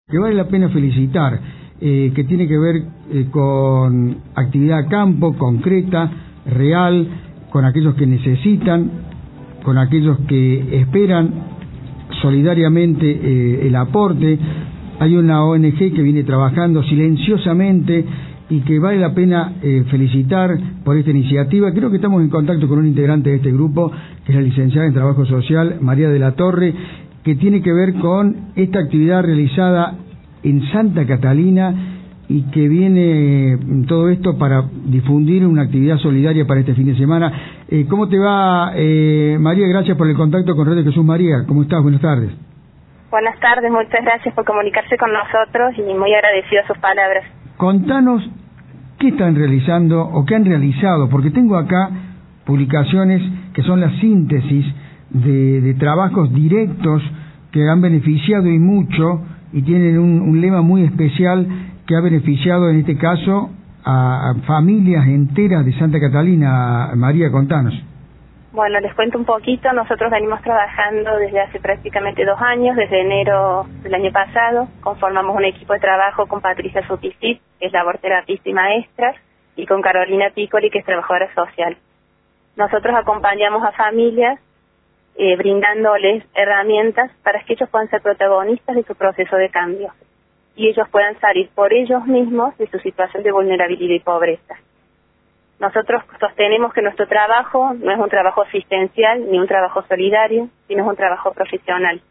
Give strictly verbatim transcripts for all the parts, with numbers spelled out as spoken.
que vale la pena felicitar, eh, que tiene que ver eh, con actividad a campo, concreta, real, con aquellos que necesitan, con aquellos que esperan solidariamente eh, el aporte. Hay una O N G que viene trabajando silenciosamente y que vale la pena eh, felicitar por esta iniciativa. Creo que estamos en contacto con un integrante de este grupo, que es la licenciada en Trabajo Social, María de la Torre, que tiene que ver con esta actividad realizada en Santa Catalina y que viene todo esto para difundir una actividad solidaria para este fin de semana. Eh, ¿Cómo te va, eh, María? Gracias por el contacto con Radio Jesús María. ¿Cómo estás? Buenas tardes. Buenas tardes, muchas gracias por comunicarse con nosotros y muy agradecido a sus palabras. Contanos qué están realizando o qué han realizado, porque tengo acá publicaciones que son la síntesis de, de trabajos directos que han beneficiado y mucho, y tienen un, un lema muy especial que ha beneficiado en este caso a, a familias enteras de Santa Catalina. María, contanos. Bueno, les cuento un poquito. Nosotros venimos trabajando desde hace prácticamente dos años, desde enero del año pasado. Conformamos un equipo de trabajo con Patricia Suticit, que es laborterapista y maestra, y con Carolina Piccoli, que es trabajadora social. Nosotros acompañamos a familias eh, brindándoles herramientas para que ellos puedan ser protagonistas de su proceso de cambio y ellos puedan salir por ellos mismos de su situación de vulnerabilidad y pobreza. Nosotros sostenemos que nuestro trabajo no es un trabajo asistencial ni un trabajo solidario, sino es un trabajo profesional.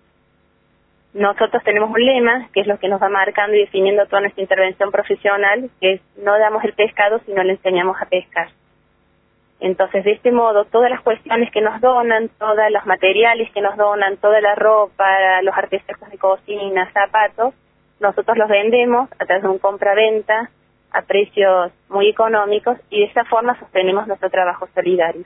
Nosotros tenemos un lema, que es lo que nos va marcando y definiendo toda nuestra intervención profesional, que es: no damos el pescado, sino le enseñamos a pescar. Entonces, de este modo, todas las cuestiones que nos donan, todos los materiales que nos donan, toda la ropa, los artefactos de cocina, zapatos, nosotros los vendemos a través de un compra-venta a precios muy económicos, y de esa forma sostenemos nuestro trabajo solidario.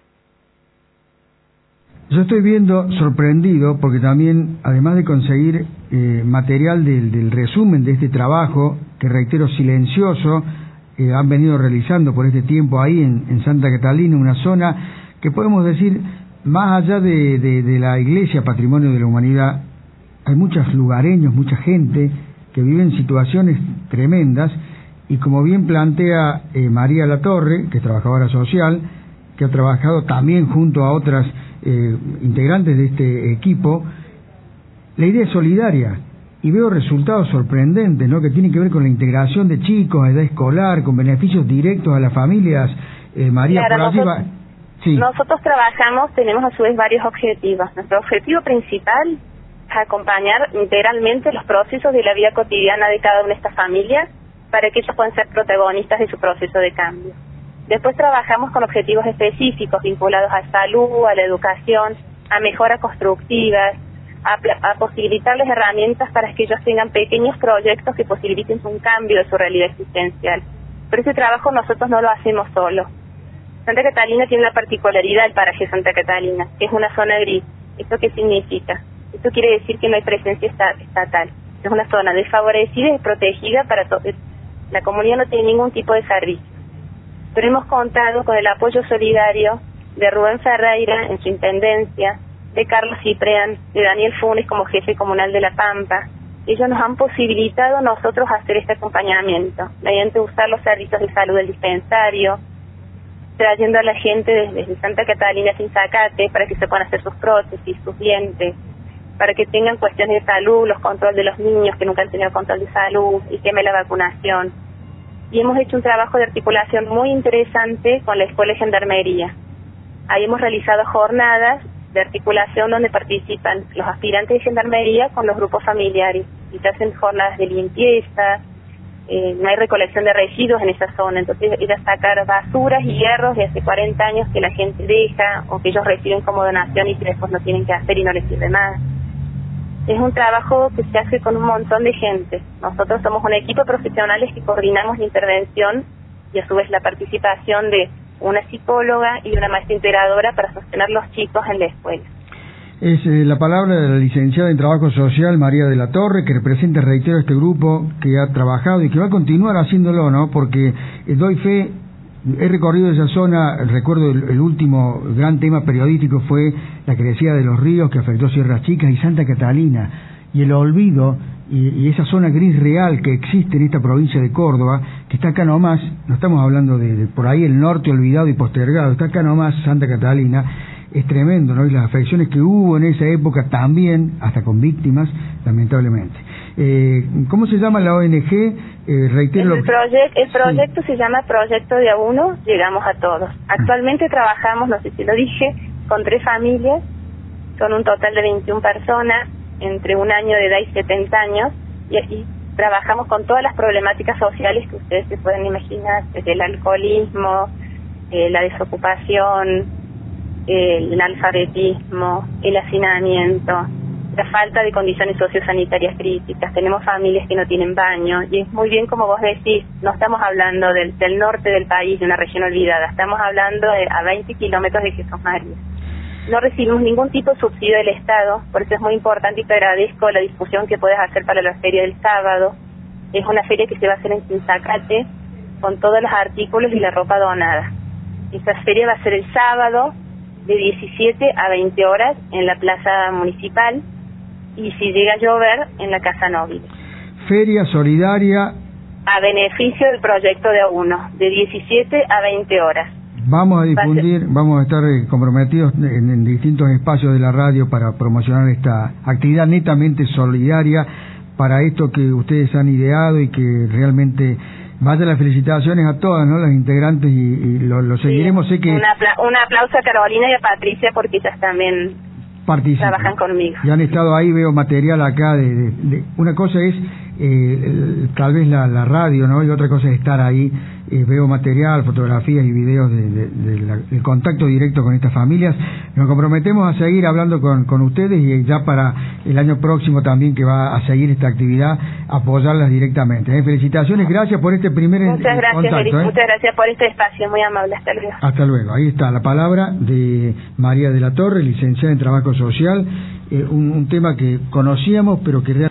Yo estoy viendo sorprendido porque también, además de conseguir eh, material del, del resumen de este trabajo, que reitero silencioso, eh, han venido realizando por este tiempo ahí en, en Santa Catalina, una zona que podemos decir, más allá de, de, de la iglesia, patrimonio de la humanidad, hay muchos lugareños, mucha gente que vive en situaciones tremendas. Y como bien plantea eh, María La Torre, que es trabajadora social, que ha trabajado también junto a otras eh, integrantes de este equipo, la idea es solidaria, y veo resultados sorprendentes, ¿no?, que tienen que ver con la integración de chicos a edad escolar, con beneficios directos a las familias. eh, María, claro, por allí nosotros, va... Sí. Nosotros trabajamos, tenemos a su vez varios objetivos. Nuestro objetivo principal es acompañar integralmente los procesos de la vida cotidiana de cada una de estas familias, para que ellos puedan ser protagonistas de su proceso de cambio. Después trabajamos con objetivos específicos vinculados a salud, a la educación, a mejoras constructivas, a, a posibilitarles herramientas para que ellos tengan pequeños proyectos que posibiliten un cambio de su realidad existencial. Pero ese trabajo nosotros no lo hacemos solos. Santa Catalina tiene una particularidad, el paraje Santa Catalina, que es una zona gris. ¿Esto qué significa? Esto quiere decir que no hay presencia estatal. Es una zona desfavorecida y protegida para todos. La comunidad no tiene ningún tipo de servicio. Pero hemos contado con el apoyo solidario de Rubén Ferreira en su intendencia, de Carlos Ciprián, de Daniel Funes como jefe comunal de La Pampa. Ellos nos han posibilitado a nosotros hacer este acompañamiento, mediante usar los servicios de salud del dispensario, trayendo a la gente desde, desde Santa Catalina sin Zacate para que se puedan hacer sus prótesis, sus dientes, para que tengan cuestiones de salud, los controles de los niños que nunca han tenido control de salud, y tema de la vacunación. Y hemos hecho un trabajo de articulación muy interesante con la Escuela de Gendarmería. Ahí hemos realizado jornadas de articulación donde participan los aspirantes de Gendarmería con los grupos familiares, y se hacen jornadas de limpieza, eh, no hay recolección de residuos en esa zona, entonces ir a sacar basuras y hierros de hace cuarenta años que la gente deja o que ellos reciben como donación y que después no tienen que hacer y no les sirve más. Es un trabajo que se hace con un montón de gente. Nosotros somos un equipo de profesionales que coordinamos la intervención y a su vez la participación de una psicóloga y una maestra integradora para sostener los chicos en la escuela. Es eh, la palabra de la licenciada en Trabajo Social, María de la Torre, que representa, reitero, este grupo que ha trabajado y que va a continuar haciéndolo, ¿no? Porque eh, doy fe, he recorrido esa zona, recuerdo el, el último gran tema periodístico fue la crecida de los ríos que afectó Sierras Chicas y Santa Catalina, y el olvido y, y esa zona gris real que existe en esta provincia de Córdoba, que está acá nomás, no estamos hablando de, de por ahí el norte olvidado y postergado, está acá nomás Santa Catalina, es tremendo, ¿no? Y las afecciones que hubo en esa época también, hasta con víctimas, lamentablemente. Eh, ¿Cómo se llama la O N G? Eh, reitero. El, proyec el proyecto sí. se llama Proyecto de A Uno, Llegamos a Todos. Actualmente ah. trabajamos, no sé si lo dije, con tres familias, son un total de veintiuna personas, entre un año de edad y setenta años, y aquí trabajamos con todas las problemáticas sociales que ustedes se pueden imaginar, desde el alcoholismo, eh, la desocupación, el analfabetismo, el hacinamiento, la falta de condiciones sociosanitarias críticas. Tenemos familias que no tienen baño, y es muy bien como vos decís, no estamos hablando del, del norte del país, de una región olvidada, estamos hablando de a veinte kilómetros de Jesús María. No recibimos ningún tipo de subsidio del Estado, por eso es muy importante y te agradezco la discusión que puedes hacer para la feria del sábado. Es una feria que se va a hacer en Quinzacate, con todos los artículos y la ropa donada. Esta feria va a ser el sábado, de diecisiete a veinte horas en la plaza municipal, y si llega a llover en la Casa Nóbil. Feria solidaria a beneficio del proyecto de A Uno, de diecisiete a veinte horas. Vamos a difundir, vamos a estar comprometidos en, en distintos espacios de la radio para promocionar esta actividad netamente solidaria para esto que ustedes han ideado, y que realmente vaya las felicitaciones a todas, ¿no? Las integrantes, y, y lo, lo seguiremos. Sí, sé que un, apla un aplauso a Carolina y a Patricia, porque ellas también participan, trabajan conmigo. Y han estado ahí, veo material acá de, de, de una cosa es eh, tal vez la, la radio, ¿no? Y otra cosa es estar ahí. Eh, veo material, fotografías y videos de, de, de la, del contacto directo con estas familias. Nos comprometemos a seguir hablando con, con ustedes, y ya para el año próximo también, que va a seguir esta actividad, apoyarlas directamente. ¿eh? Felicitaciones, gracias por este primer muchas gracias, contacto. Eric, ¿eh? Muchas gracias por este espacio, muy amable. Hasta luego. Hasta luego. Ahí está la palabra de María de la Torre, licenciada en Trabajo Social, eh, un, un tema que conocíamos, pero que realmente